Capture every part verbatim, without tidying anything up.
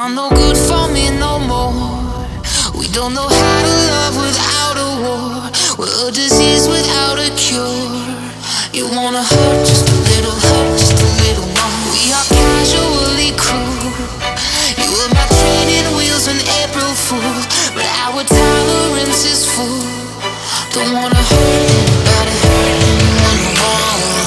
are no good for me no more. We don't know how to love without a war. We're a disease without a cure. You wanna hurt just a little, hurt just a little more. We are casually cruel. You were my training wheels on April Fool, but our tolerance is full. Don't wanna hurt anybody, hurt anyone no more.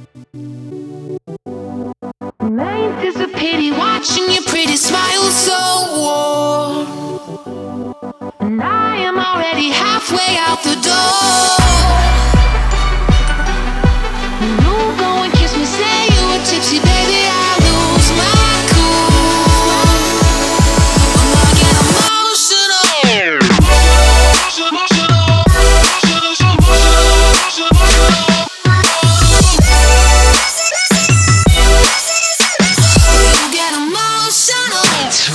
Ain't this a pity watching your pretty smile so warm? And I am already halfway out the door. You go and kiss me, say you were tipsy, baby, I lose my cool. When I get emotional, you get emotional.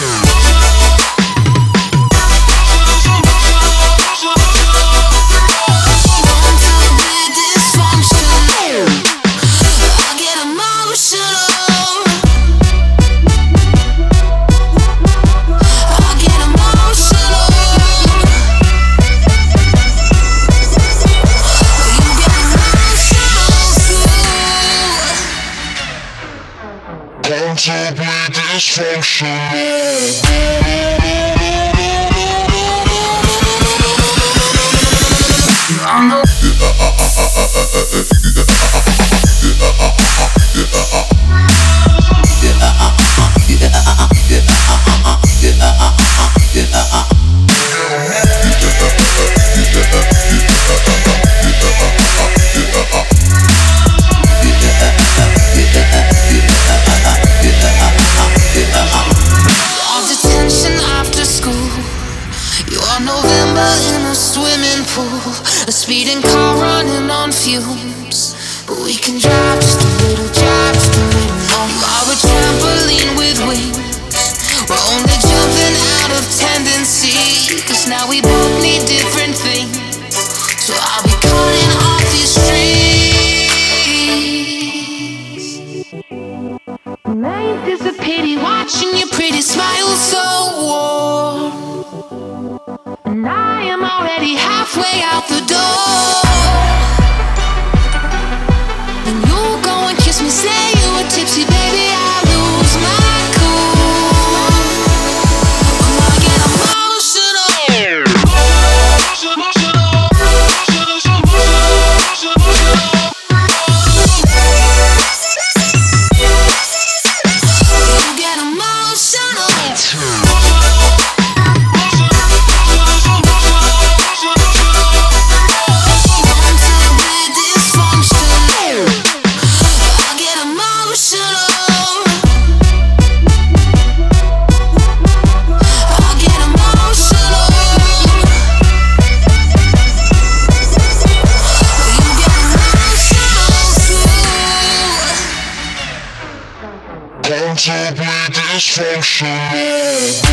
Comfortably dysfunctional. November in a swimming pool, a speeding car running on fumes. But we can drive just a little, drive just a little more. You are a trampoline with wings. We're only jumping out of tendency, cause now we both need different things. So I'll be cutting off these strings. Ain't this a pity watching your pretty smile so warm? And I am already halfway out the door. Then you go and kiss me, say you were tipsy, baby, I lose my cool. When I get emotional, you get emotional. Comfortably dysfunctional.